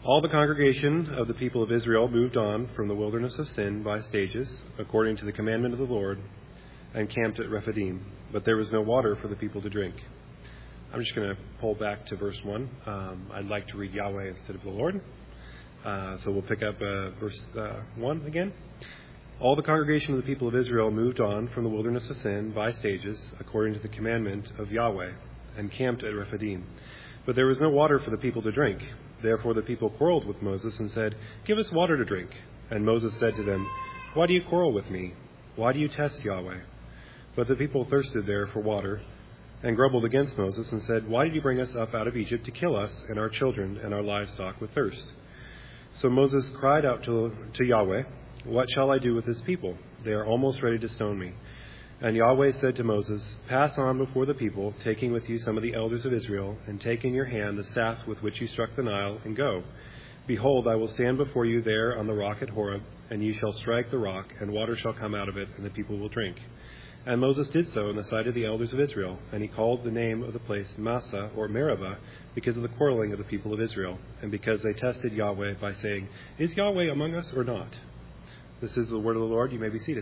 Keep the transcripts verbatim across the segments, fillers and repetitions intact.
All the congregation of the people of Israel moved on from the wilderness of Sin by stages, according to the commandment of the Lord, and camped at Rephidim. But there was no water for the people to drink. I'm just going to pull back to verse one. Um, I'd like to read Yahweh instead of the Lord. Uh, so we'll pick up uh, verse uh, one again. All the congregation of the people of Israel moved on from the wilderness of Sin by stages, according to the commandment of Yahweh, and camped at Rephidim. But there was no water for the people to drink. Therefore the people quarreled with Moses and said, "Give us water to drink." And Moses said to them, "Why do you quarrel with me? Why do you test Yahweh?" But the people thirsted there for water, and grumbled against Moses and said, "Why did you bring us up out of Egypt to kill us and our children and our livestock with thirst?" So Moses cried out to, to Yahweh, "What shall I do with this people? They are almost ready to stone me." And Yahweh said to Moses, "Pass on before the people, taking with you some of the elders of Israel, and take in your hand the staff with which you struck the Nile, and go. Behold, I will stand before you there on the rock at Horeb, and you shall strike the rock, and water shall come out of it, and the people will drink." And Moses did so in the sight of the elders of Israel, and he called the name of the place Massah, or Meribah, because of the quarreling of the people of Israel, and because they tested Yahweh by saying, "Is Yahweh among us or not?" This is the word of the Lord. You may be seated.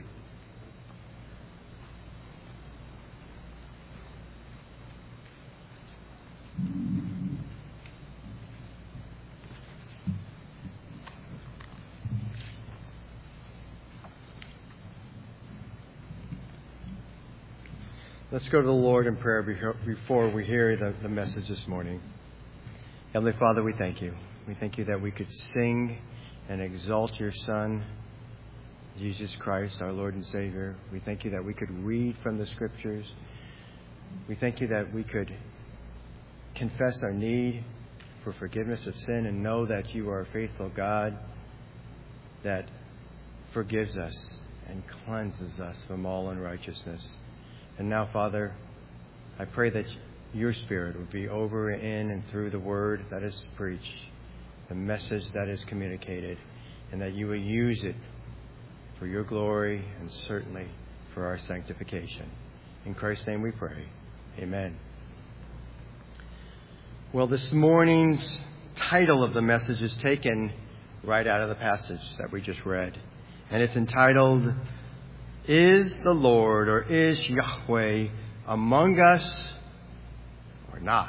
Let's go to the Lord in prayer before we hear the, the message this morning. Heavenly Father, we thank you. We thank you that we could sing and exalt your Son, Jesus Christ, our Lord and Savior. We thank you that we could read from the Scriptures. We thank you that we could confess our need for forgiveness of sin and know that you are a faithful God that forgives us and cleanses us from all unrighteousness. And now, Father, I pray that your Spirit would be over, in, and through the word that is preached, the message that is communicated, and that you will use it for your glory and certainly for our sanctification. In Christ's name we pray. Amen. Well, this morning's title of the message is taken right out of the passage that we just read. And it's entitled, "Is the Lord, or is Yahweh among us or not?"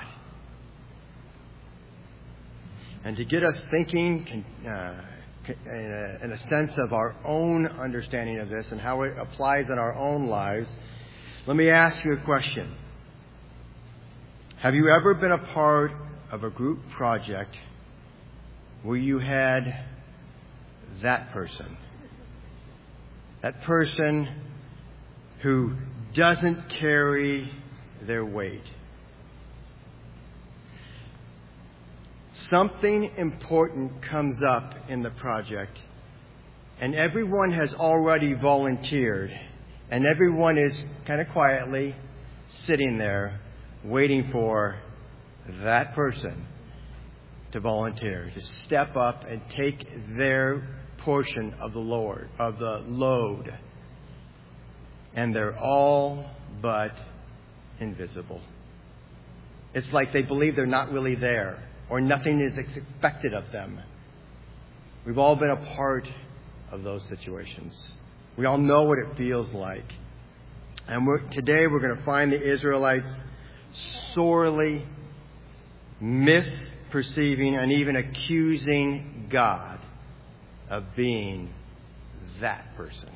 And to get us thinking uh, in, a, in a sense of our own understanding of this and how it applies in our own lives, let me ask you a question. Have you ever been a part of a group project where you had that person? That person who doesn't carry their weight. Something important comes up in the project, and everyone has already volunteered, and everyone is kind of quietly sitting there waiting for that person to volunteer, to step up and take their portion of the Lord, of the load. And they're all but invisible. It's like they believe they're not really there, or nothing is expected of them. We've all been a part of those situations. We all know what it feels like. And we're, today we're going to find the Israelites sorely misperceiving and even accusing God of being that person.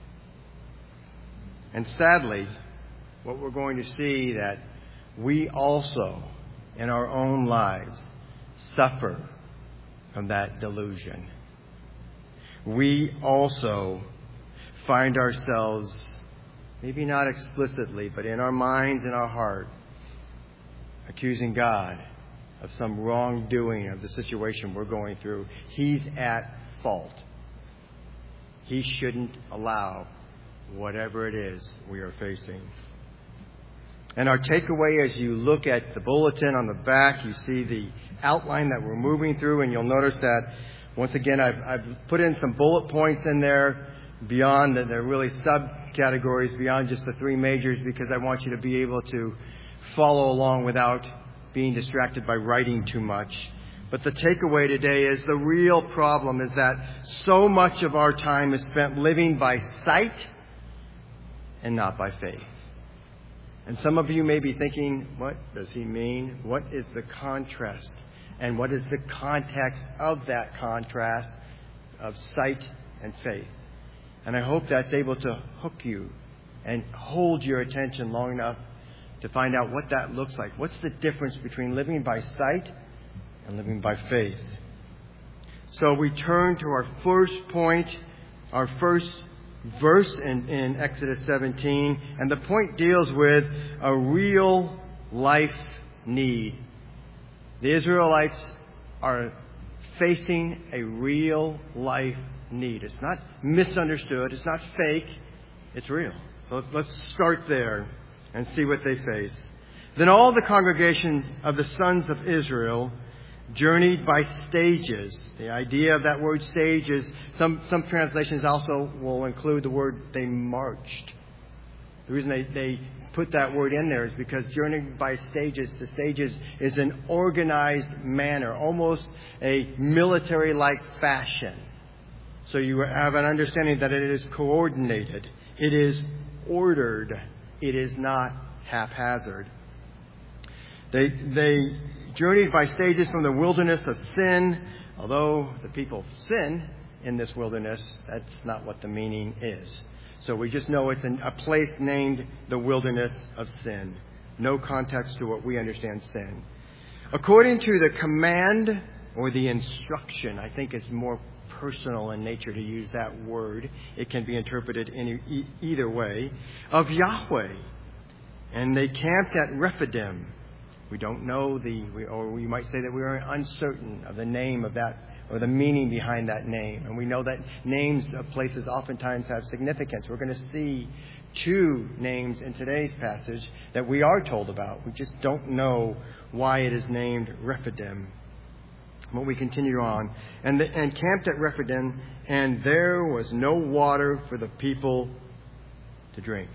And sadly, what we're going to see that we also, in our own lives, suffer from that delusion. We also find ourselves, maybe not explicitly, but in our minds, in our heart, accusing God of some wrongdoing of the situation we're going through. He's at fault. He shouldn't allow whatever it is we are facing. And our takeaway, as you look at the bulletin on the back, you see the outline that we're moving through, and you'll notice that, once again, I've, I've put in some bullet points in there beyond, that they're really subcategories beyond just the three majors, because I want you to be able to follow along without being distracted by writing too much. But the takeaway today is the real problem is that so much of our time is spent living by sight and not by faith. And some of you may be thinking, what does he mean? What is the contrast? And what is the context of that contrast of sight and faith? And I hope that's able to hook you and hold your attention long enough to find out what that looks like. What's the difference between living by sight and living by faith? So we turn to our first point, our first verse in, in Exodus seventeen, and the point deals with a real life need. The Israelites are facing a real life need. It's not misunderstood. It's not fake. It's real. So let's, let's start there and see what they face. Then all the congregation of the sons of Israel journeyed by stages. The idea of that word stage is, some, some translations also will include the word they marched. The reason they, they put that word in there is because journeying by stages, the stages is an organized manner, almost a military-like fashion. So you have an understanding that it is coordinated. It is ordered. It is not haphazard. They, they journeyed by stages from the wilderness of sin. Although the people sin in this wilderness, that's not what the meaning is. So we just know it's an, a place named the wilderness of sin. No context to what we understand sin. According to the command or the instruction, I think it's more personal in nature to use that word. It can be interpreted in e- either way. Of Yahweh. And they camped at Rephidim. We don't know the, or we might say that we are uncertain of the name of that, or the meaning behind that name. And we know that names of places oftentimes have significance. We're going to see two names in today's passage that we are told about. We just don't know why it is named Rephidim. But we continue on. And, the, and camped at Rephidim, and there was no water for the people to drink.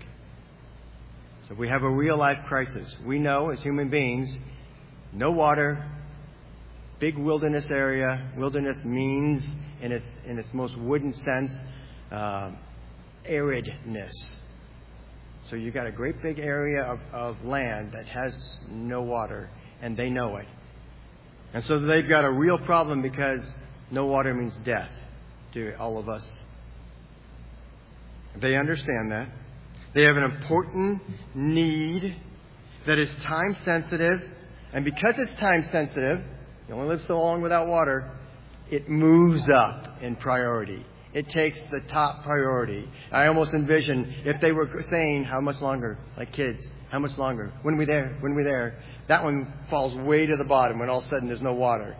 So we have a real life crisis. We know as human beings, no water, big wilderness area. Wilderness means, in its in its most wooden sense, uh, aridness. So you've got a great big area of, of land that has no water, and they know it. And so they've got a real problem because no water means death to all of us. They understand that. They have an important need that is time sensitive. And because it's time sensitive, you only live so long without water, it moves up in priority. It takes the top priority. I almost envision if they were saying, how much longer? Like kids, how much longer? When are we there? When are we there? That one falls way to the bottom when all of a sudden there's no water.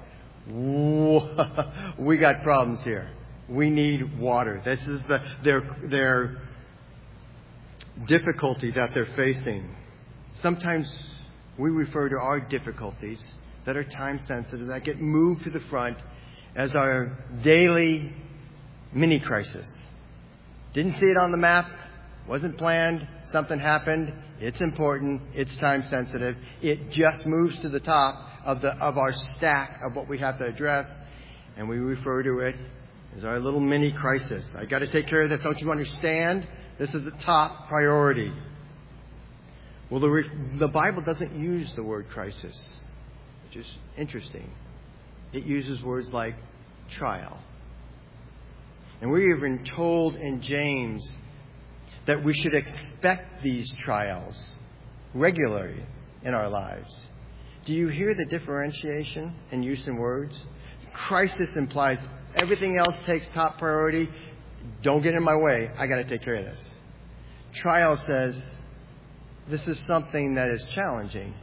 We got problems here. We need water. This is the their their difficulty that they're facing. Sometimes we refer to our difficulties that are time sensitive, that get moved to the front as our daily mini crisis. Didn't see it on the map, wasn't planned, something happened, it's important, it's time sensitive. It just moves to the top of the of our stack of what we have to address, and we refer to it as our little mini crisis. I got to take care of this. Don't you understand? This is the top priority. Well, the, re- the Bible doesn't use the word crisis, which is interesting. It uses words like trial. And we're even told in James that we should expect these trials regularly in our lives. Do you hear the differentiation in use in words? Crisis implies everything else takes top priority. Don't get in my way. I got to take care of this. Trial says this is something that is challenging,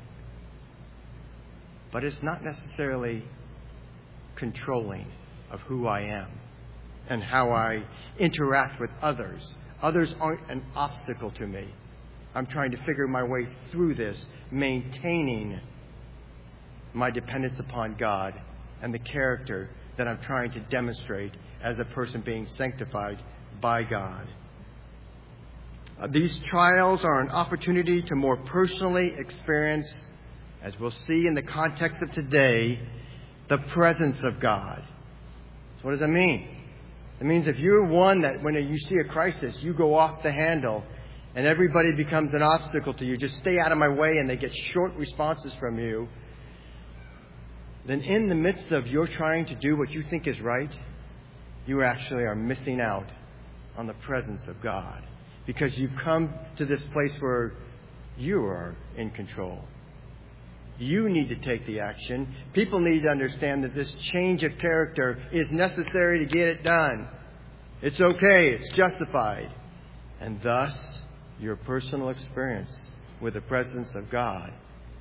but it's not necessarily controlling of who I am and how I interact with others. Others aren't an obstacle to me. I'm trying to figure my way through this, maintaining my dependence upon God and the character that I'm trying to demonstrate as a person being sanctified by God. Uh, these trials are an opportunity to more personally experience, as we'll see in the context of today, the presence of God. So what does that mean? It means if you're one that when you see a crisis, you go off the handle and everybody becomes an obstacle to you, just stay out of my way, and they get short responses from you, then in the midst of your trying to do what you think is right, you actually are missing out on the presence of God, because you've come to this place where you are in control. You need to take the action. People need to understand that this change of character is necessary to get it done. It's okay. It's justified. And thus, your personal experience with the presence of God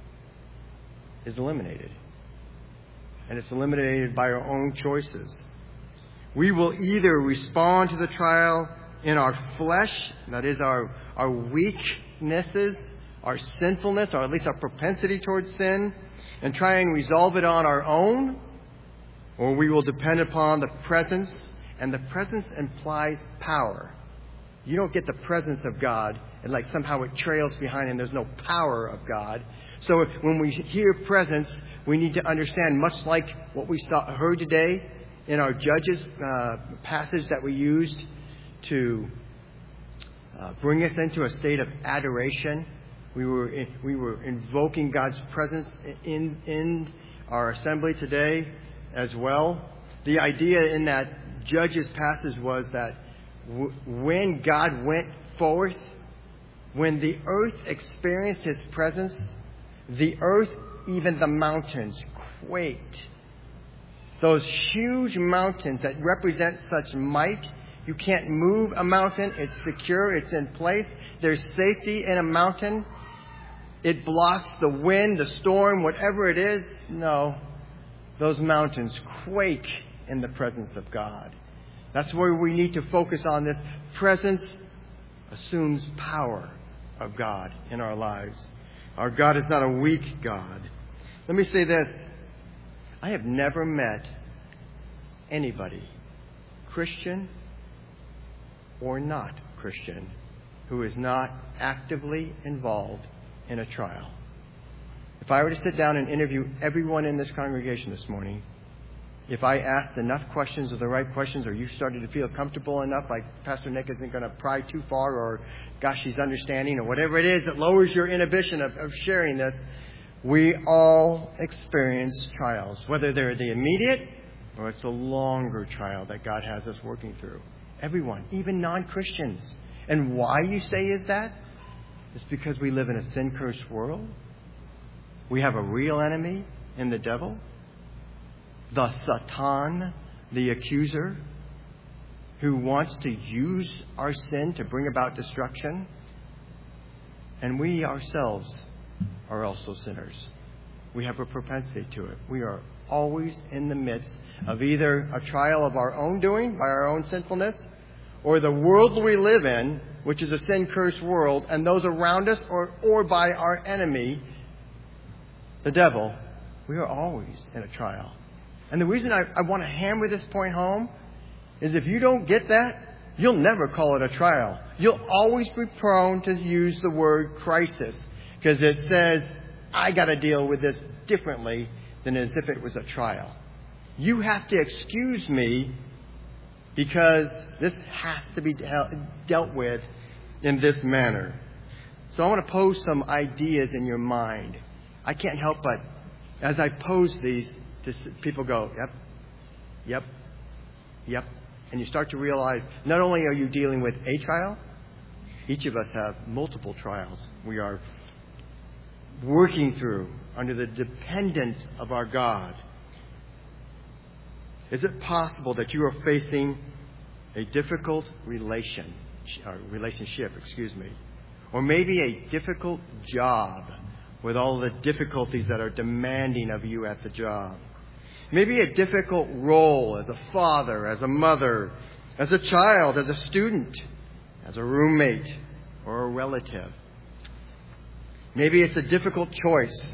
is eliminated. And it's eliminated by our own choices. We will either respond to the trial in our flesh, that is our, our weaknesses, our sinfulness, or at least our propensity towards sin, and try and resolve it on our own, or we will depend upon the presence, and the presence implies power. You don't get the presence of God and like somehow it trails behind and there's no power of God. So when we hear presence, we need to understand, much like what we saw, heard today in our Judges uh, passage that we used to uh, bring us into a state of adoration. We were in, we were invoking God's presence in in our assembly today as well. The idea in that Judges passage was that w- when God went forth, when the earth experienced His presence, the earth, even the mountains, quaked. Those huge mountains that represent such might. You can't move a mountain. It's secure. It's in place. There's safety in a mountain. It blocks the wind, the storm, whatever it is. No. Those mountains quake in the presence of God. That's where we need to focus on. This presence assumes power of God in our lives. Our God is not a weak God. Let me say this. I have never met anybody, Christian or not Christian, who is not actively involved in a trial. If I were to sit down and interview everyone in this congregation this morning, if I asked enough questions or the right questions, or you started to feel comfortable enough, like Pastor Nick isn't going to pry too far, or gosh, he's understanding, or whatever it is that lowers your inhibition of, of sharing this, we all experience trials, whether they're the immediate or it's a longer trial that God has us working through. Everyone, even non-Christians. And why you say is that? It's because we live in a sin-cursed world. We have a real enemy in the devil, the Satan, the accuser, who wants to use our sin to bring about destruction. And we ourselves are also sinners. We have a propensity to it. We are always in the midst of either a trial of our own doing by our own sinfulness, or the world we live in, which is a sin-cursed world, and those around us, or, or by our enemy, the devil. We are always in a trial. And the reason I, I want to hammer this point home is if you don't get that, you'll never call it a trial. You'll always be prone to use the word crisis, because it says, I got to deal with this differently than as if it was a trial. You have to excuse me because this has to be dealt with in this manner. So I want to pose some ideas in your mind. I can't help but, as I pose these, people go, yep, yep, yep. And you start to realize not only are you dealing with a trial, each of us have multiple trials we are working through under the dependence of our God. Is it possible that you are facing a difficult relation, or relationship, excuse me, or maybe a difficult job with all the difficulties that are demanding of you at the job? Maybe a difficult role as a father, as a mother, as a child, as a student, as a roommate, or a relative. Maybe it's a difficult choice.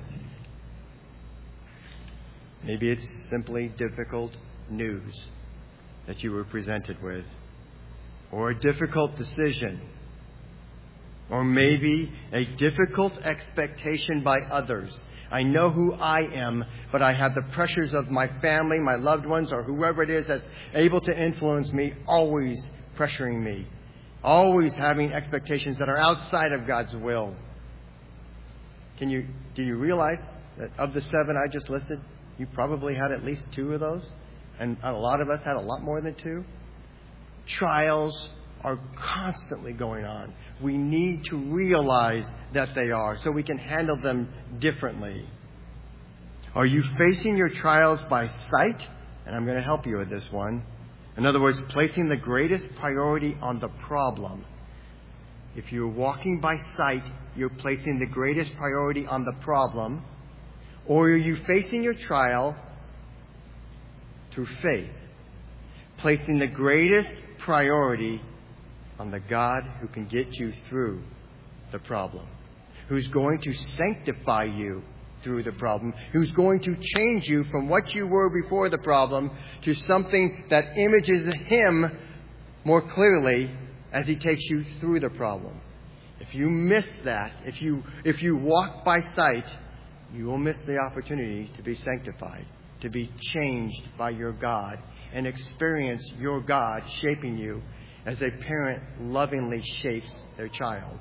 Maybe it's simply difficult news that you were presented with, or a difficult decision, or maybe a difficult expectation by others. I know who I am, but I have the pressures of my family, my loved ones, or whoever it is that's able to influence me, always pressuring me, always having expectations that are outside of God's will. Can you, do you realize that of the seven I just listed, you probably had at least two of those? And a lot of us had a lot more than two. Trials are constantly going on. We need to realize that they are so we can handle them differently. Are you facing your trials by sight? And I'm going to help you with this one. In other words, placing the greatest priority on the problem. If you're walking by sight, you're placing the greatest priority on the problem. Or are you facing your trial through faith, placing the greatest priority on the God who can get you through the problem, who's going to sanctify you through the problem, who's going to change you from what you were before the problem to something that images Him more clearly as He takes you through the problem. If you miss that, if you if you walk by sight, you will miss the opportunity to be sanctified, to be changed by your God, and experience your God shaping you as a parent lovingly shapes their child.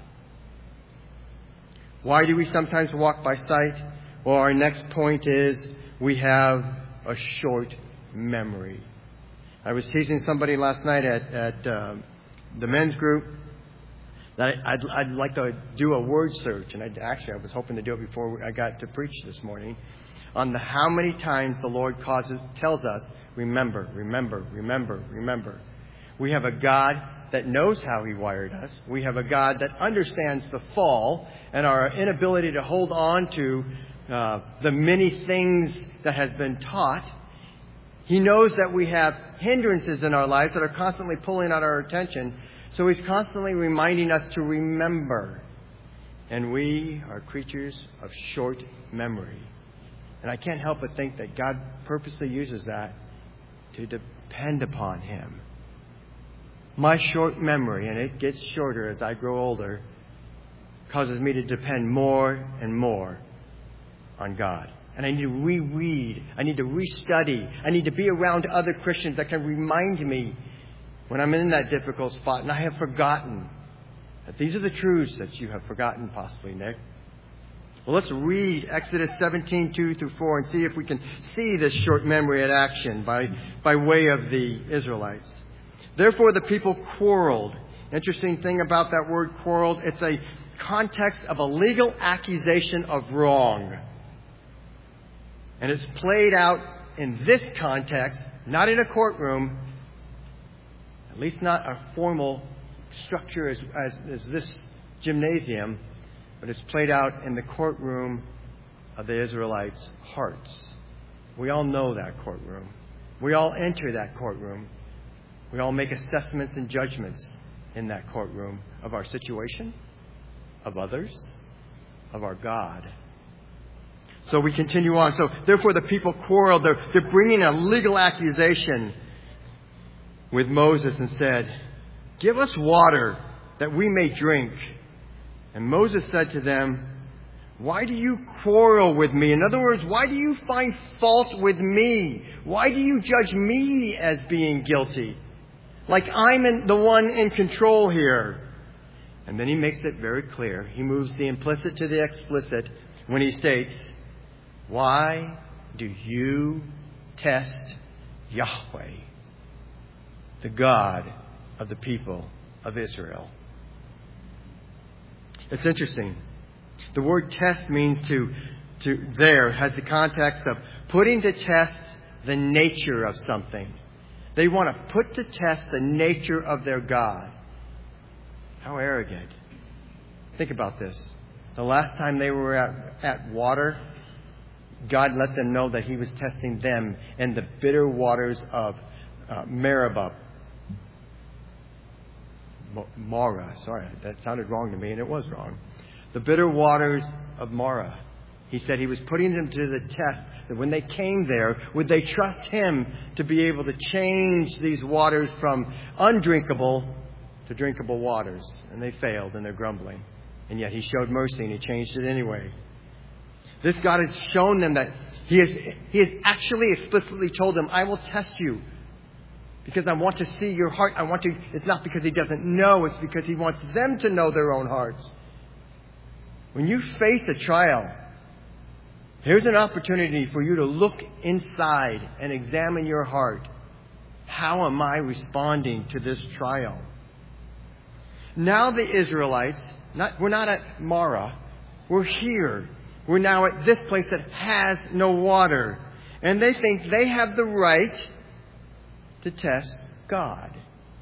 Why do we sometimes walk by sight? Well, our next point is we have a short memory. I was teaching somebody last night at, at uh, the men's group that I'd, I'd like to do a word search, and I'd, actually I was hoping to do it before I got to preach this morning, on the how many times the Lord causes, tells us, remember, remember, remember, remember. We have a God that knows how He wired us. We have a God that understands the fall and our inability to hold on to uh, the many things that has been taught. He knows that we have hindrances in our lives that are constantly pulling at our attention. So He's constantly reminding us to remember. And we are creatures of short memory. And I can't help but think that God purposely uses that to depend upon Him. My short memory, and it gets shorter as I grow older, causes me to depend more and more on God. And I need to reread. I need to restudy. I need to be around other Christians that can remind me when I'm in that difficult spot and I have forgotten. That these are the truths that you have forgotten, possibly, Nick. Well, let's read Exodus seventeen, two through four and see if we can see this short memory in action by, by way of the Israelites. Therefore, the people quarreled. Interesting thing about that word quarreled, it's a context of a legal accusation of wrong. And it's played out in this context, not in a courtroom, at least not a formal structure as, as, as this gymnasium, but it's played out in the courtroom of the Israelites' hearts. We all know that courtroom. We all enter that courtroom. We all make assessments and judgments in that courtroom of our situation, of others, of our God. So we continue on. So therefore the people quarreled. They're, they're bringing a legal accusation with Moses and said, "Give us water that we may drink." And Moses said to them, "Why do you quarrel with me?" In other words, why do you find fault with me? Why do you judge me as being guilty? Like I'm in, the one in control here. And then he makes it very clear. He moves the implicit to the explicit when he states, "Why do you test Yahweh, the God of the people of Israel?" It's interesting. The word test means to, to there has the context of putting to test the nature of something. They want to put to test the nature of their God. How arrogant. Think about this. The last time they were at, at water, God let them know that He was testing them in the bitter waters of uh, Meribah. Mara. Sorry, that sounded wrong to me, and it was wrong. The bitter waters of Mara. He said He was putting them to the test, that when they came there, would they trust Him to be able to change these waters from undrinkable to drinkable waters? And they failed, and they're grumbling. And yet He showed mercy, and He changed it anyway. This God has shown them that He has, he has actually explicitly told them, I will test you because I want to see your heart. I want to. It's not because He doesn't know. It's because He wants them to know their own hearts. When you face a trial, here's an opportunity for you to look inside and examine your heart. How am I responding to this trial? Now the Israelites, not, we're not at Marah. We're here. We're now at this place that has no water. And they think they have the right to test God.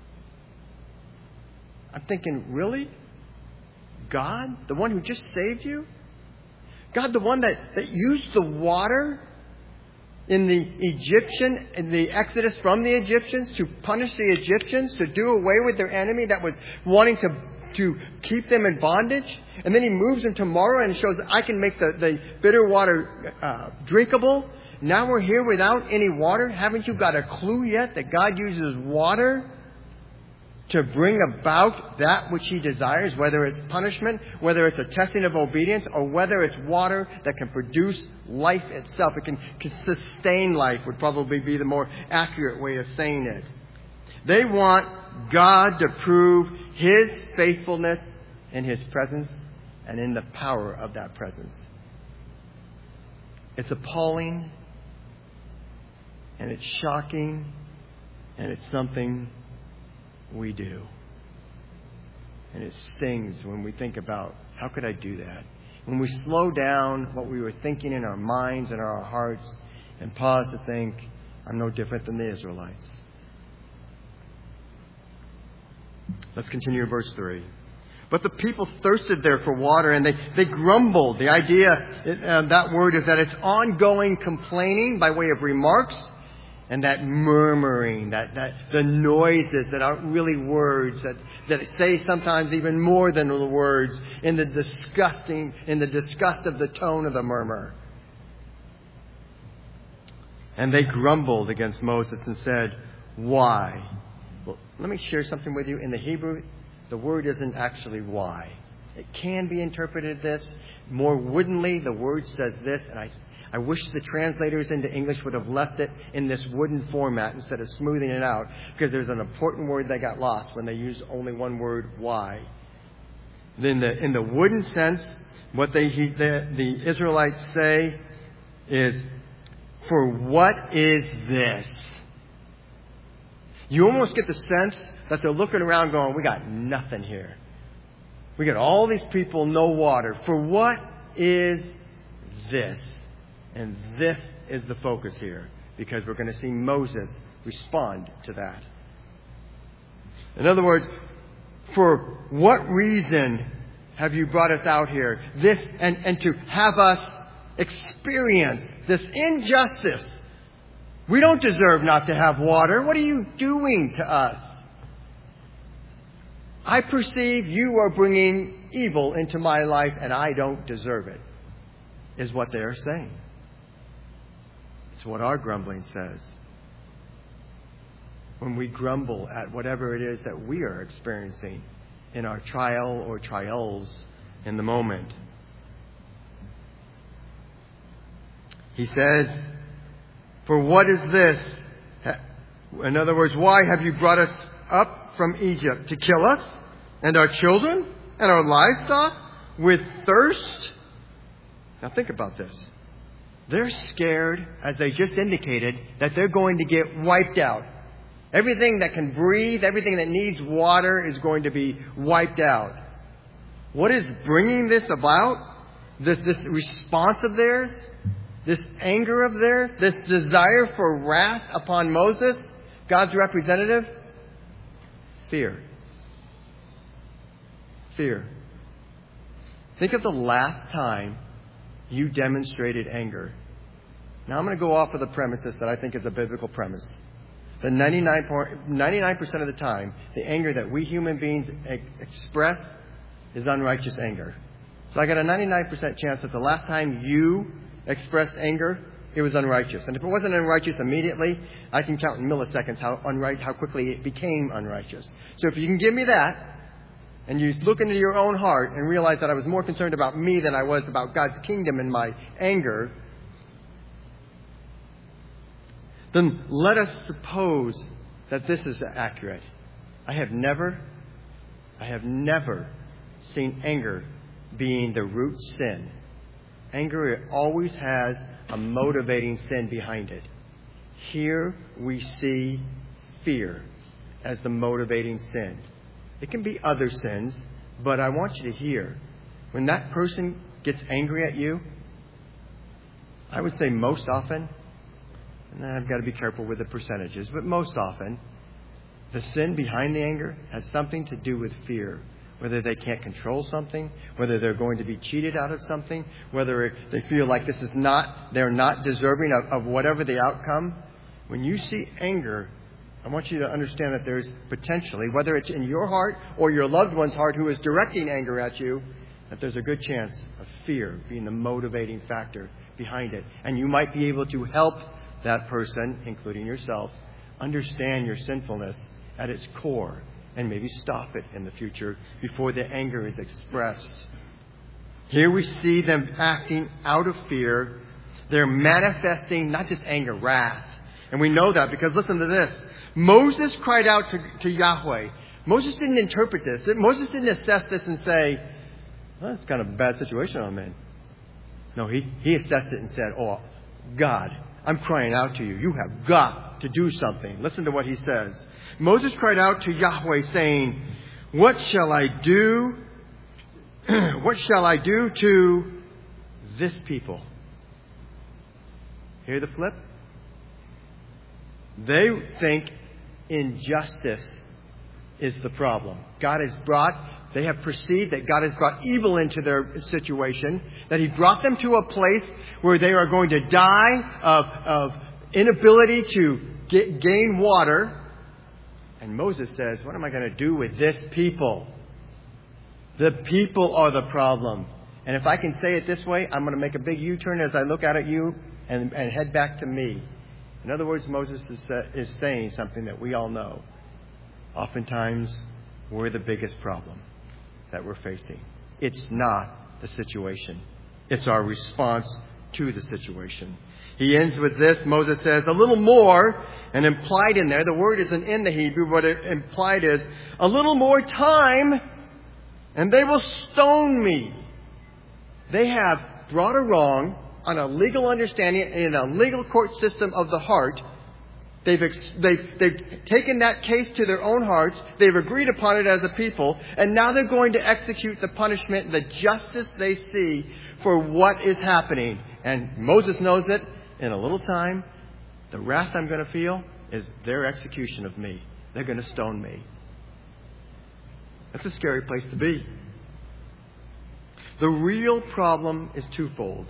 I'm thinking, really? God? The one who just saved you? God, the one that, that used the water in the Egyptian, in the Exodus from the Egyptians to punish the Egyptians, to do away with their enemy that was wanting to, to keep them in bondage. And then He moves them to Marah and shows, I can make the, the bitter water uh, drinkable. Now we're here without any water. Haven't you got a clue yet that God uses water to bring about that which He desires, whether it's punishment, whether it's a testing of obedience, or whether it's water that can produce life itself? It can, can sustain life would probably be the more accurate way of saying it. They want God to prove His faithfulness in His presence and in the power of that presence. It's appalling, and it's shocking, and it's something we do. And it stings when we think about, how could I do that? When we slow down what we were thinking in our minds and our hearts and pause to think, I'm no different than the Israelites. Let's continue in verse three. But the people thirsted there for water, and they, they grumbled. The idea, uh, that word is that it's ongoing complaining by way of remarks, and that murmuring, that, that the noises that aren't really words, that, that say sometimes even more than the words, in the disgusting, in the disgust of the tone of the murmur. And they grumbled against Moses and said, why? Well, let me share something with you. In the Hebrew, the word isn't actually why. It can be interpreted this. More woodenly, the word says this, and I I wish the translators into English would have left it in this wooden format instead of smoothing it out, because there's an important word that got lost when they used only one word, why. In the, in the wooden sense, what they, the, the Israelites say is, for what is this? You almost get the sense that they're looking around going, we got nothing here. We got all these people, no water. For what is this? And this is the focus here, because we're going to see Moses respond to that. In other words, for what reason have you brought us out here? This and, and to have us experience this injustice. We don't deserve not to have water. What are you doing to us? I perceive you are bringing evil into my life, and I don't deserve it, is what they are saying. It's what our grumbling says. When we grumble at whatever it is that we are experiencing in our trial or trials in the moment. He says, for what is this? In other words, why have you brought us up from Egypt? To kill us and our children and our livestock with thirst? Now think about this. They're scared, as they just indicated, that they're going to get wiped out. Everything that can breathe, everything that needs water is going to be wiped out. What is bringing this about? This, this response of theirs? This anger of theirs? This desire for wrath upon Moses, God's representative? Fear. Fear. Think of the last time you demonstrated anger. Now I'm going to go off of the premises that I think is a biblical premise. The ninety-nine percent of the time, the anger that we human beings express is unrighteous anger. So I got a ninety-nine percent chance that the last time you expressed anger, it was unrighteous. And if it wasn't unrighteous immediately, I can count in milliseconds how unright, how quickly it became unrighteous. So if you can give me that, and you look into your own heart and realize that I was more concerned about me than I was about God's kingdom in my anger, then let us suppose that this is accurate. I have never, I have never seen anger being the root sin. Anger always has a motivating sin behind it. Here we see fear as the motivating sin. It can be other sins, but I want you to hear, when that person gets angry at you, I would say most often, and I've got to be careful with the percentages, but most often, the sin behind the anger has something to do with fear. Whether they can't control something, whether they're going to be cheated out of something, whether they feel like this is not, they're not deserving of, of whatever the outcome. When you see anger, I want you to understand that there's potentially, whether it's in your heart or your loved one's heart who is directing anger at you, that there's a good chance of fear being the motivating factor behind it. And you might be able to help that person, including yourself, understand your sinfulness at its core and maybe stop it in the future before the anger is expressed. Here we see them acting out of fear. They're manifesting not just anger, wrath. And we know that because listen to this. Moses cried out to, to Yahweh. Moses didn't interpret this. Moses didn't assess this and say, well, that's kind of a bad situation I'm in. No, he, he assessed it and said, oh, God, I'm crying out to you. You have got to do something. Listen to what he says. Moses cried out to Yahweh saying, what shall I do? What shall I do to this people? Hear the flip? They think injustice is the problem. God has brought, they have perceived that God has brought evil into their situation, that He brought them to a place where they are going to die of, of inability to get, gain water. And Moses says, what am I going to do with this people? The people are the problem. And if I can say it this way, I'm going to make a big U-turn as I look out at you and, and head back to me. In other words, Moses is, uh, is saying something that we all know. Oftentimes, we're the biggest problem that we're facing. It's not the situation. It's our response to the situation. He ends with this. Moses says, a little more, and implied in there, the word isn't in the Hebrew, but it implied is, a little more time, and they will stone me. They have brought a wrong on a legal understanding in a legal court system of the heart. They've, ex- they've, they've taken that case to their own hearts. They've agreed upon it as a people. And now they're going to execute the punishment, the justice they see for what is happening. And Moses knows it. In a little time, the wrath I'm going to feel is their execution of me. They're going to stone me. That's a scary place to be. The real problem is twofold.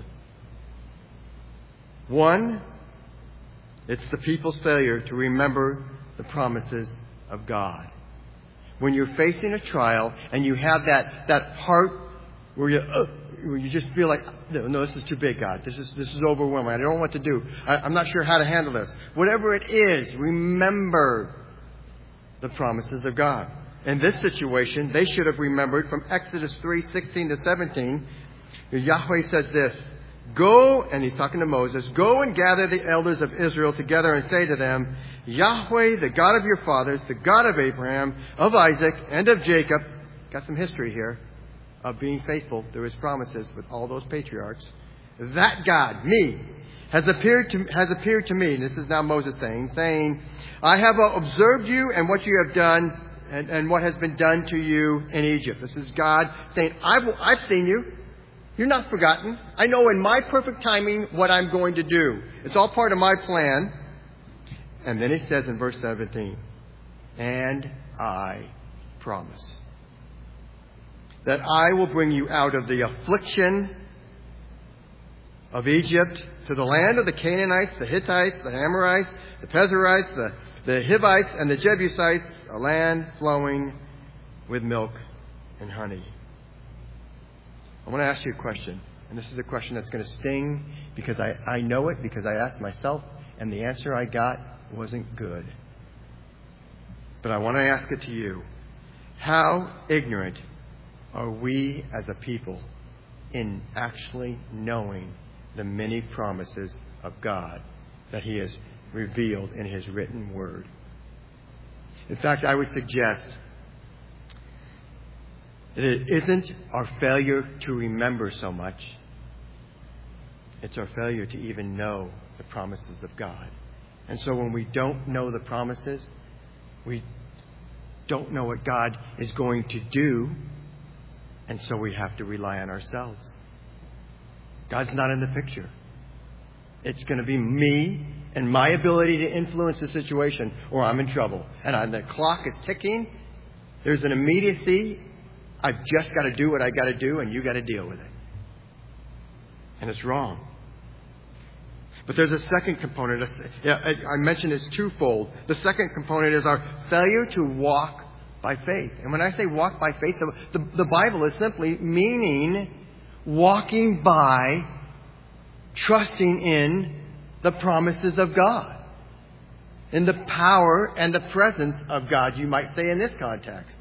One, it's the people's failure to remember the promises of God. When you're facing a trial and you have that, that heart where you, uh, where you just feel like, no, no, this is too big, God. This is, this is overwhelming. I don't know what to do. I, I'm not sure how to handle this. Whatever it is, remember the promises of God. In this situation, they should have remembered from Exodus three, sixteen to seventeen, Yahweh says this, go, and he's talking to Moses, go and gather the elders of Israel together and say to them, Yahweh, the God of your fathers, the God of Abraham, of Isaac, and of Jacob, got some history here, of being faithful to His promises with all those patriarchs. That God, me, has appeared to, has appeared to me, and this is now Moses saying, saying, I have observed you and what you have done and, and what has been done to you in Egypt. This is God saying, I've, I've seen you. You're not forgotten. I know in my perfect timing what I'm going to do. It's all part of my plan. And then He says in verse seventeen, and I promise that I will bring you out of the affliction of Egypt to the land of the Canaanites, the Hittites, the Amorites, the Perizzites, the, the Hivites, and the Jebusites, a land flowing with milk and honey. I want to ask you a question, and this is a question that's going to sting because I, I know it, because I asked myself, and the answer I got wasn't good. But I want to ask it to you. How ignorant are we as a people in actually knowing the many promises of God that He has revealed in His written word? In fact, I would suggest that it isn't our failure to remember so much. It's our failure to even know the promises of God. And so when we don't know the promises, we don't know what God is going to do. And so we have to rely on ourselves. God's not in the picture. It's going to be me and my ability to influence the situation, or I'm in trouble. And I, the clock is ticking. There's an immediacy. I've just got to do what I got to do, and you got to deal with it. And it's wrong. But there's a second component. I mentioned it's twofold. The second component is our failure to walk by faith. And when I say walk by faith, the, the, the Bible is simply meaning walking by, trusting in the promises of God, in the power and the presence of God, you might say in this context.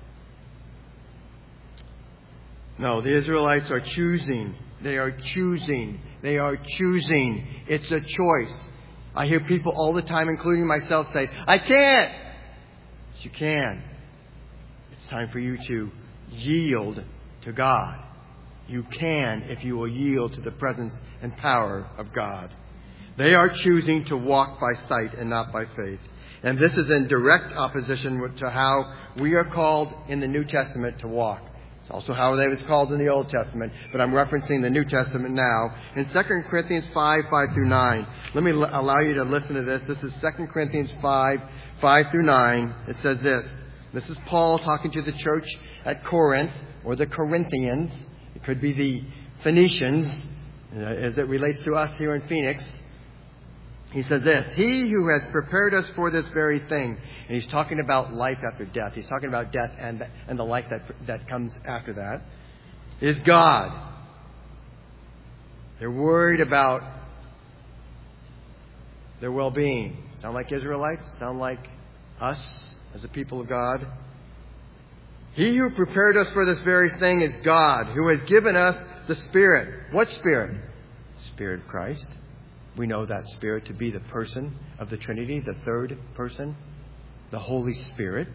No, the Israelites are choosing. They are choosing. They are choosing. It's a choice. I hear people all the time, including myself, say, I can't. Yes, you can. It's time for you to yield to God. You can if you will yield to the presence and power of God. They are choosing to walk by sight and not by faith. And this is in direct opposition to how we are called in the New Testament to walk. It's also how they was called in the Old Testament, but I'm referencing the New Testament now. In Second Corinthians five, five through nine, let me l- allow you to listen to this. This is Second Corinthians five, five through nine. It says this. This is Paul talking to the church at Corinth, or the Corinthians. It could be the Phoenicians, uh, as it relates to us here in Phoenix. He says this, He who has prepared us for this very thing, and he's talking about life after death. He's talking about death and the, and the life that, that comes after that, is God. They're worried about their well-being. Sound like Israelites? Sound like us as a people of God? He who prepared us for this very thing is God, who has given us the Spirit. What Spirit? The Spirit of Christ. We know that Spirit to be the person of the Trinity, the third person, the Holy Spirit.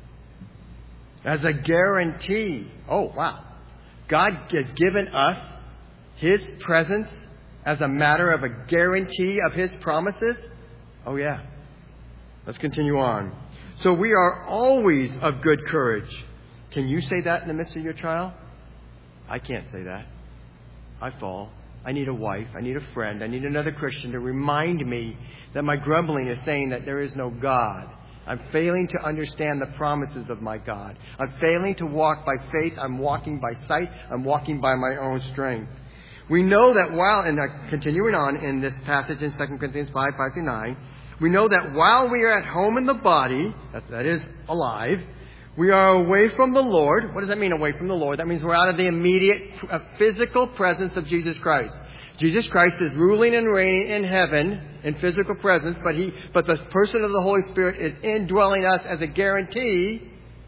As a guarantee. Oh, wow. God has given us His presence as a matter of a guarantee of His promises. Oh, yeah. Let's continue on. So we are always of good courage. Can you say that in the midst of your trial? I can't say that. I fall. I need a wife. I need a friend. I need another Christian to remind me that my grumbling is saying that there is no God. I'm failing to understand the promises of my God. I'm failing to walk by faith. I'm walking by sight. I'm walking by my own strength. We know that while, and continuing on in this passage in Second Corinthians five, five through nine, we know that while we are at home in the body, that, that is alive, we are away from the Lord. What does that mean, away from the Lord? That means we're out of the immediate uh, physical presence of Jesus Christ. Jesus Christ is ruling and reigning in heaven in physical presence, but he, but the person of the Holy Spirit is indwelling us as a guarantee.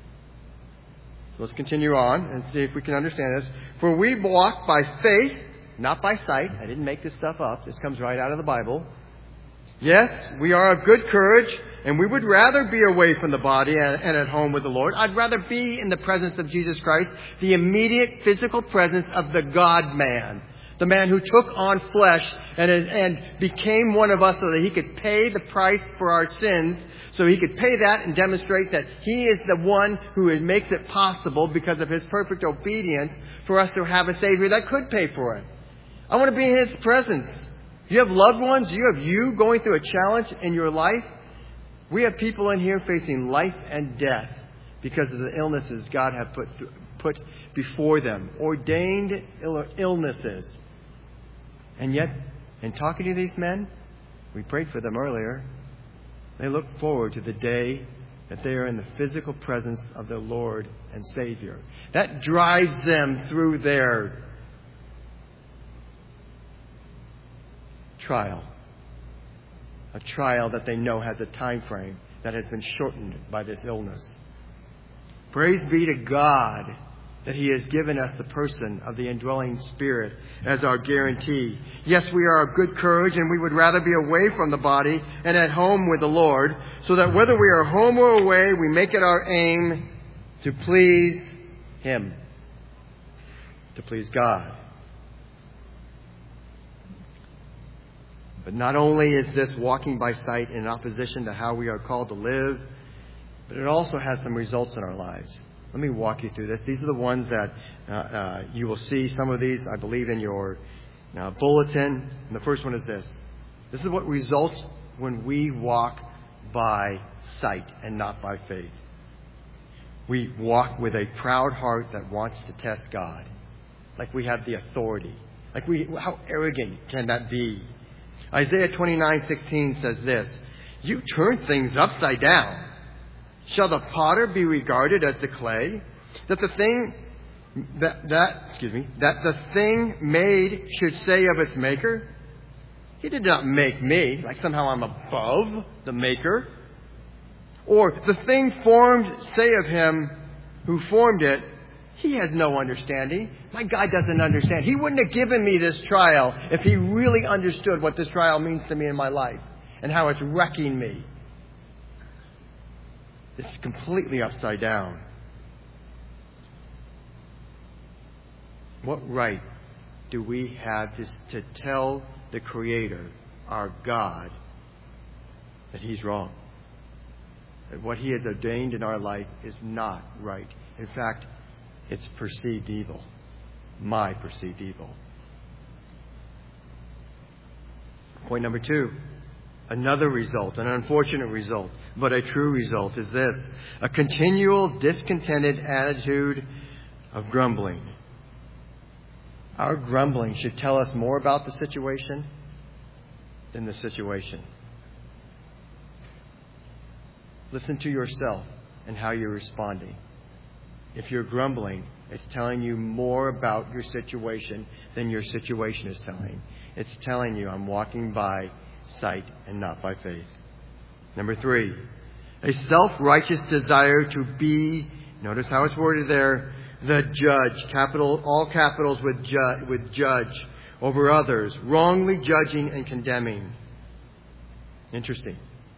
Let's continue on and see if we can understand this. For we walk by faith, not by sight. I didn't make this stuff up. This comes right out of the Bible. Yes, we are of good courage, and we would rather be away from the body and, and at home with the Lord. I'd rather be in the presence of Jesus Christ, the immediate physical presence of the God-man, the man who took on flesh and, and became one of us so that He could pay the price for our sins, so He could pay that and demonstrate that He is the one who makes it possible because of His perfect obedience for us to have a Savior that could pay for it. I want to be in His presence. You have loved ones. You have you going through a challenge in your life. We have people in here facing life and death because of the illnesses God has put put before them, ordained Ill- illnesses. And yet, in talking to these men, we prayed for them earlier. They look forward to the day that they are in the physical presence of their Lord and Savior. That drives them through their trial. A trial that they know has a time frame that has been shortened by this illness. Praise be to God that He has given us the person of the indwelling Spirit as our guarantee. Yes, we are of good courage, and we would rather be away from the body and at home with the Lord, so that whether we are home or away, we make it our aim to please Him, to please God. But not only is this walking by sight in opposition to how we are called to live, but it also has some results in our lives. Let me walk you through this. These are the ones that uh, uh, you will see. Some of these, I believe, in your uh, bulletin. And the first one is this. This is what results when we walk by sight and not by faith. We walk with a proud heart that wants to test God. Like we have the authority. Like we, how arrogant can that be? Isaiah twenty-nine sixteen says this, "You turn things upside down. Shall the potter be regarded as the clay? That the thing that, that excuse me, that the thing made should say of its maker, He did not make me, like somehow I'm above the maker. Or the thing formed say of Him who formed it, He has no understanding." My God doesn't understand. He wouldn't have given me this trial if He really understood what this trial means to me in my life and how it's wrecking me. It's completely upside down. What right do we have to, to tell the Creator, our God, that He's wrong? That what He has ordained in our life is not right. In fact, it's perceived evil. My perceived evil. Point number two. Another result, an unfortunate result, but a true result is this. A continual discontented attitude of grumbling. Our grumbling should tell us more about the situation than the situation. Listen to yourself and how you're responding. If you're grumbling, it's telling you more about your situation than your situation is telling. It's telling you, I'm walking by sight and not by faith. Number three, a self-righteous desire to be, notice how it's worded there, the judge, capital, all capitals with ju- with judge over others, wrongly judging and condemning. Interesting.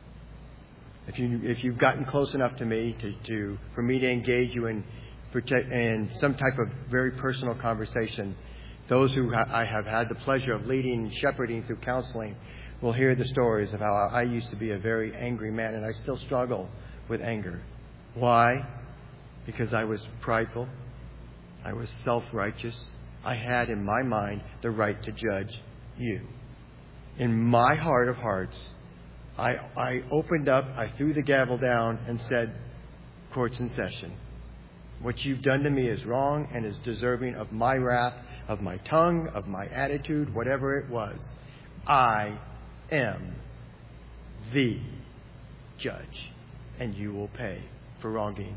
If you if you've gotten close enough to me to, to for me to engage you in protect in some type of very personal conversation, those who ha- I have had the pleasure of leading and shepherding through counseling will hear the stories of how I used to be a very angry man, and I still struggle with anger. Why? Because I was prideful. I was self-righteous. I had in my mind the right to judge you. In my heart of hearts, I, I opened up, I threw the gavel down and said, "Court's in session. What you've done to me is wrong and is deserving of my wrath, of my tongue, of my attitude, whatever it was. I am the judge, and you will pay for wronging."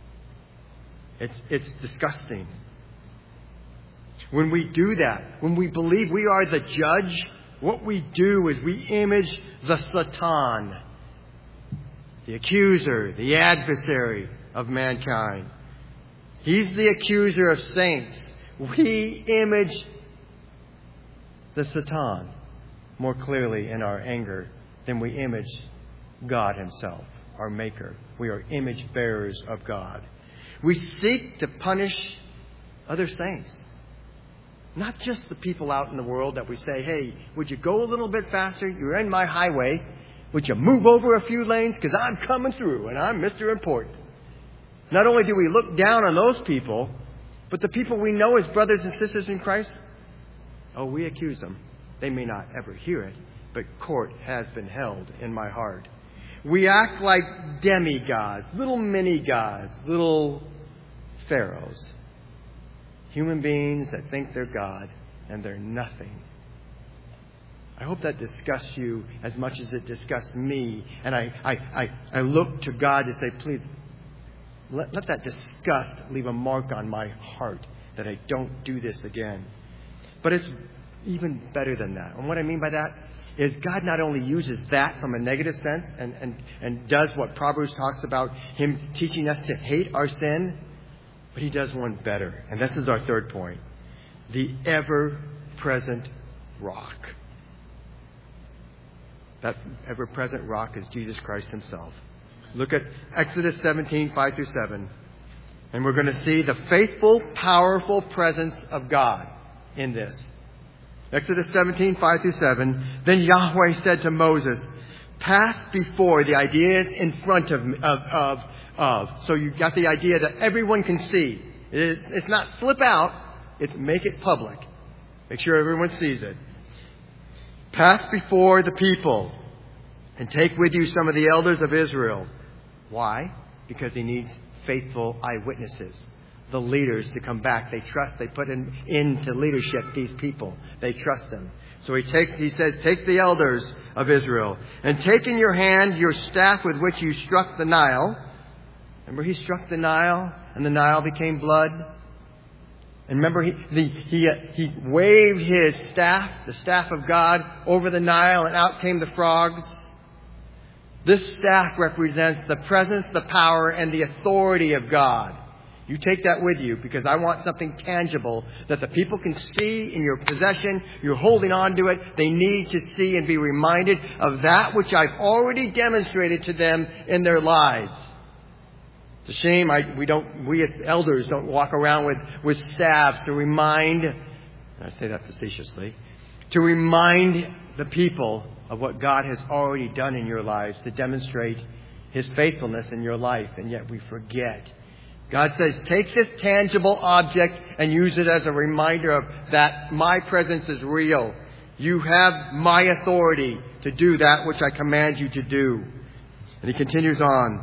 It's, it's disgusting. When we do that, when we believe we are the judge, what we do is we image the Satan, the accuser, the adversary of mankind. He's the accuser of saints. We image the Satan more clearly in our anger than we image God Himself, our Maker. We are image bearers of God. We seek to punish other saints. Not just the people out in the world that we say, "Hey, would you go a little bit faster? You're in my highway. Would you move over a few lanes? Because I'm coming through and I'm Mister Important." Not only do we look down on those people, but the people we know as brothers and sisters in Christ, oh, we accuse them. They may not ever hear it, but court has been held in my heart. We act like demigods, little mini-gods, little pharaohs. Human beings that think they're God, and they're nothing. I hope that disgusts you as much as it disgusts me. And I, I, I, I look to God to say, please, let, let that disgust leave a mark on my heart that I don't do this again. But it's even better than that. And what I mean by that is God not only uses that from a negative sense and, and, and does what Proverbs talks about, Him teaching us to hate our sin, But he does one better. And this is our third point. The ever-present rock. That ever-present rock is Jesus Christ himself. Look at Exodus seventeen, five through seven. And we're going to see the faithful, powerful presence of God in this. Exodus seventeen, five through seven. Then Yahweh said to Moses, pass before. The idea is in front of, of, of, of. So you've got the idea that everyone can see. It's, it's not slip out. It's make it public. Make sure everyone sees it. Pass before the people and take with you some of the elders of Israel. Why? Because he needs faithful eyewitnesses. The leaders to come back. They trust. They put in, into leadership these people. They trust them. So he takes, he said, take the elders of Israel and take in your hand your staff with which you struck the Nile. Remember he struck the Nile and the Nile became blood? And remember he, the, he, uh, he waved his staff, the staff of God, over the Nile and out came the frogs. This staff represents the presence, the power, and the authority of God. You take that with you because I want something tangible that the people can see in your possession. You're holding on to it. They need to see and be reminded of that which I've already demonstrated to them in their lives. It's a shame I, we don't, we as elders don't walk around with, with staffs to remind, and I say that facetiously, to remind the people of what God has already done in your lives, to demonstrate his faithfulness in your life, and yet we forget. God says, take this tangible object and use it as a reminder of that my presence is real. You have my authority to do that which I command you to do. And he continues on.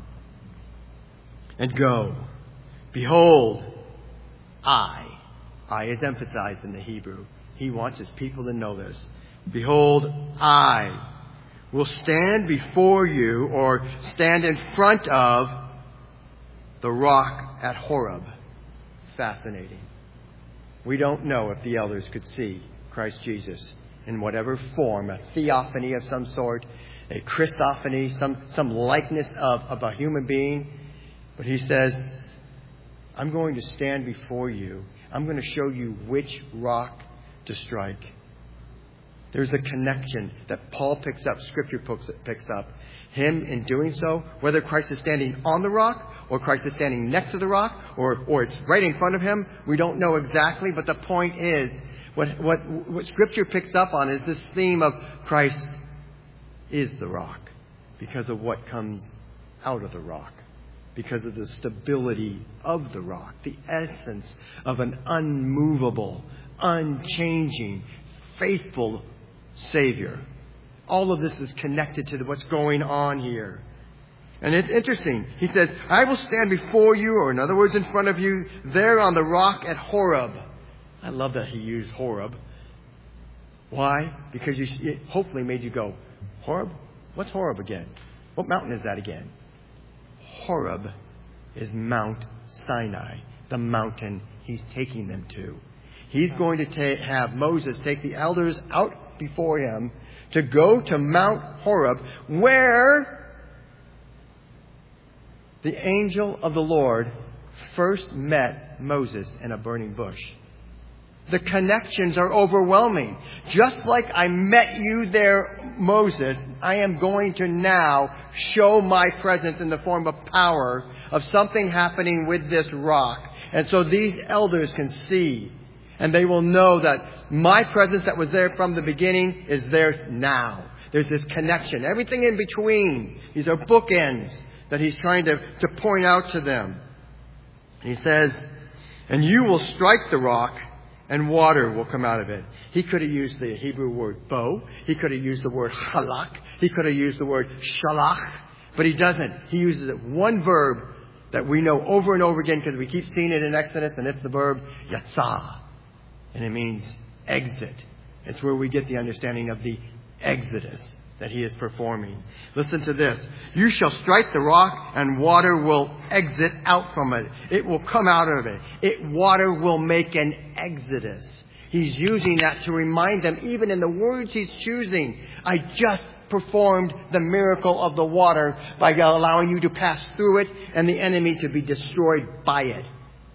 And go. Behold, I. I is emphasized in the Hebrew. He wants his people to know this. Behold, I will stand before you, or stand in front of, the rock at Horeb. Fascinating. We don't know if the elders could see Christ Jesus in whatever form, a theophany of some sort, a Christophany, some, some likeness of, of a human being. But he says, I'm going to stand before you. I'm going to show you which rock to strike. There's a connection that Paul picks up, Scripture picks up. Him in doing so, whether Christ is standing on the rock, or Christ is standing next to the rock, or, or it's right in front of him, we don't know exactly. But the point is, what, what, what Scripture picks up on is this theme of Christ is the rock because of what comes out of the rock. Because of the stability of the rock, the essence of an unmovable, unchanging, faithful Savior. All of this is connected to what's going on here. And it's interesting. He says, I will stand before you, or in other words, in front of you, there on the rock at Horeb. I love that he used Horeb. Why? Because you, it hopefully made you go, Horeb? What's Horeb again? What mountain is that again? Horeb is Mount Sinai, the mountain he's taking them to. He's going to ta- have Moses take the elders out before him to go to Mount Horeb, where the angel of the Lord first met Moses in a burning bush. The connections are overwhelming. Just like I met you there, Moses, I am going to now show my presence in the form of power of something happening with this rock. And so these elders can see, and they will know that my presence that was there from the beginning is there now. There's this connection. Everything in between. These are bookends that he's trying to, to point out to them. He says, and you will strike the rock, and water will come out of it. He could have used the Hebrew word bo. He could have used the word halak. He could have used the word shalach. But he doesn't. He uses it one verb that we know over and over again because we keep seeing it in Exodus, and it's the verb yatzah. And it means exit. It's where we get the understanding of the exodus that he is performing. Listen to this. You shall strike the rock, and water will exit out from it. It will come out of it. It water will make an exodus. He's using that to remind them, even in the words he's choosing, I just performed the miracle of the water by allowing you to pass through it and the enemy to be destroyed by it.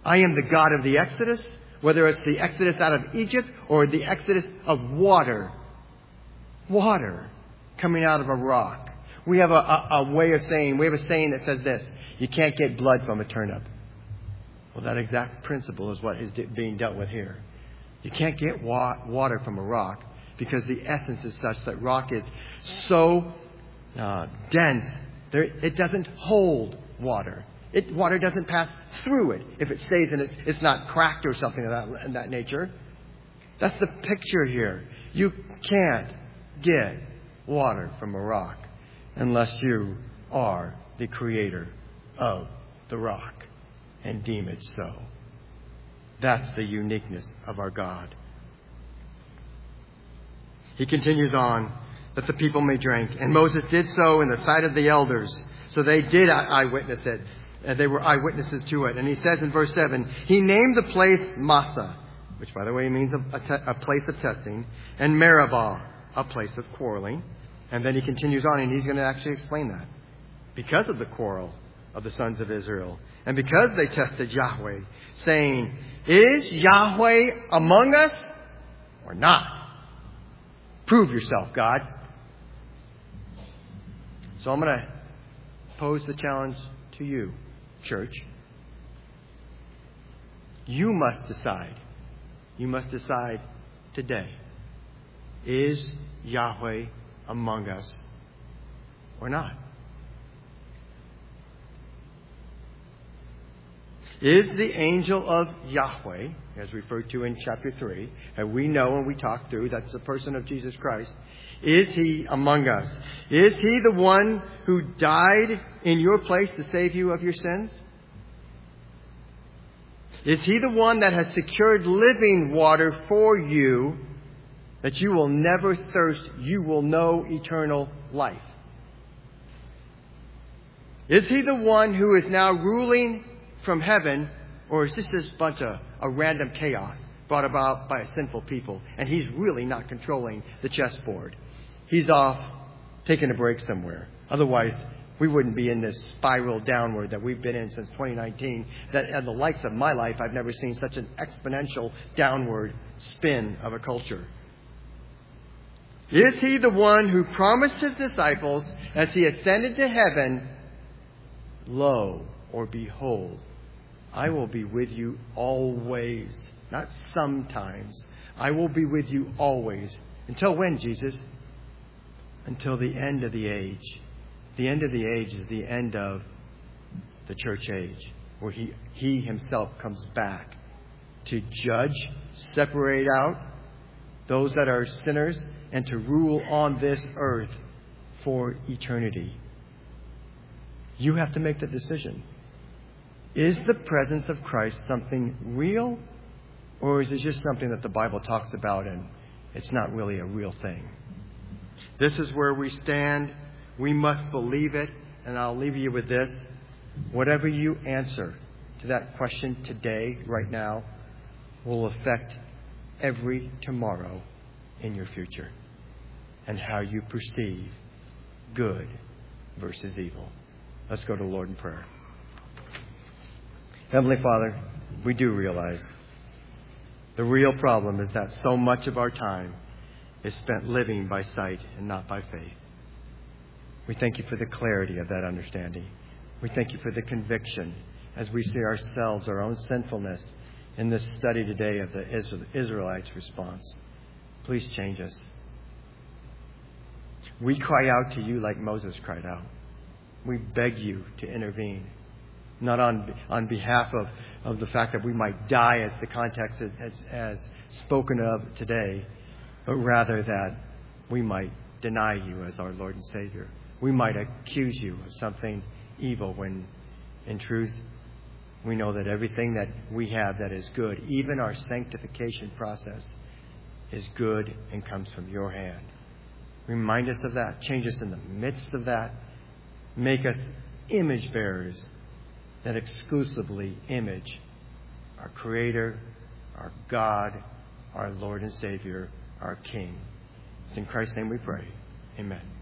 I am the God of the Exodus, whether it's the Exodus out of Egypt or the Exodus of water. Water coming out of a rock. We have a, a, a way of saying, we have a saying that says this: you can't get blood from a turnip. Well, that exact principle is what is being dealt with here. You can't get wa- water from a rock because the essence is such that rock is so uh, dense, there, it doesn't hold water. It, water doesn't pass through it if it stays in it. It's not cracked or something of that, in that nature. That's the picture here. You can't get water from a rock unless you are the creator of the rock and deem it so. That's the uniqueness of our God. He continues on, that the people may drink. And Moses did so in the sight of the elders. So they did eyewitness it. And they were eyewitnesses to it. And he says in verse seven, he named the place Massa, which by the way means a, a, te- a place of testing, and Meribah, a place of quarreling. And then he continues on and he's going to actually explain that. Because of the quarrel of the sons of Israel, and because they tested Yahweh, saying, is Yahweh among us or not? Prove yourself, God. So I'm going to pose the challenge to you, church. You must decide. You must decide today. Is Yahweh among us or not? Is the angel of Yahweh, as referred to in chapter three, and we know and we talk through, that's the person of Jesus Christ, is he among us? Is he the one who died in your place to save you of your sins? Is he the one that has secured living water for you, that you will never thirst, you will know eternal life? Is he the one who is now ruling from heaven, or is this just a bunch of a random chaos brought about by a sinful people, and he's really not controlling the chessboard? He's off taking a break somewhere. Otherwise, we wouldn't be in this spiral downward that we've been in since twenty nineteen. That in the likes of my life, I've never seen such an exponential downward spin of a culture. Is he the one who promised his disciples as he ascended to heaven, lo, or behold, I will be with you always. Not sometimes. I will be with you always. Until when, Jesus? Until the end of the age. The end of the age is the end of the church age, where he, he himself comes back to judge, separate out those that are sinners, and to rule on this earth for eternity. You have to make the decision. Is the presence of Christ something real, or is it just something that the Bible talks about and it's not really a real thing? This is where we stand. We must believe it. And I'll leave you with this. Whatever you answer to that question today, right now, will affect every tomorrow in your future and how you perceive good versus evil. Let's go to the Lord in prayer. Heavenly Father, we do realize the real problem is that so much of our time is spent living by sight and not by faith. We thank you for the clarity of that understanding. We thank you for the conviction as we see ourselves, our own sinfulness, in this study today of the Israelites' response. Please change us. We cry out to you like Moses cried out. We beg you to intervene. Not on on behalf of, of the fact that we might die, as the context has, has spoken of today, but rather that we might deny you as our Lord and Savior. We might accuse you of something evil when, in truth, we know that everything that we have that is good, even our sanctification process, is good and comes from your hand. Remind us of that. Change us in the midst of that. Make us image bearers that exclusively image our Creator, our God, our Lord and Savior, our King. It's in Christ's name we pray. Amen.